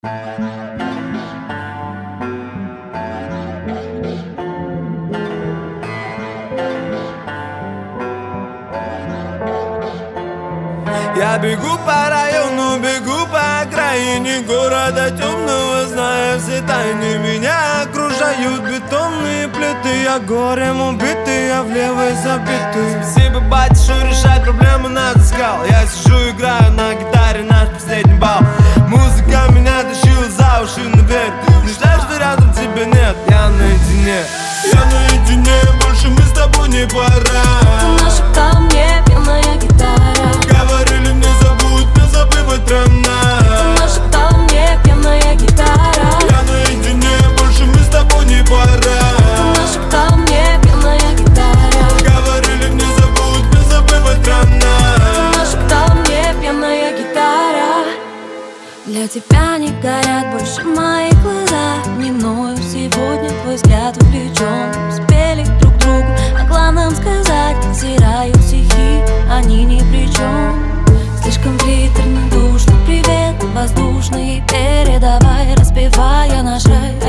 Я бегу по району, бегу по окраине города темного, зная все тайны. Меня окружают бетонные плиты, я горем убитый, я в левой забитый. Спасибо, батя, что решать проблемы натаскал. Я сижу, играю на гитаре наш последний бал. Музыка меня тащила за уши наверх. Не жаль, что рядом тебя нет, я наедине. Я наедине, больше мы с тобой не пора. Ты нашептал мне пьяная гитара. Говорили мне забудь, не забывать рано. Ты нашептал мне пьяная гитара. Я наедине, больше мы с тобой не пора. Ты нашептал мне пьяная гитара. Говорили мне забудь, не забывать рано. Ты нашептал мне пьяная гитара. Для тебя не горят больше мои глаза. Не мною сегодня твой взгляд увлечен. Спели друг другу о главном сказать. Стираю стихи, они ни при чем. Слишком приторно, душно, привет воздушный передавай, распевая наш рай.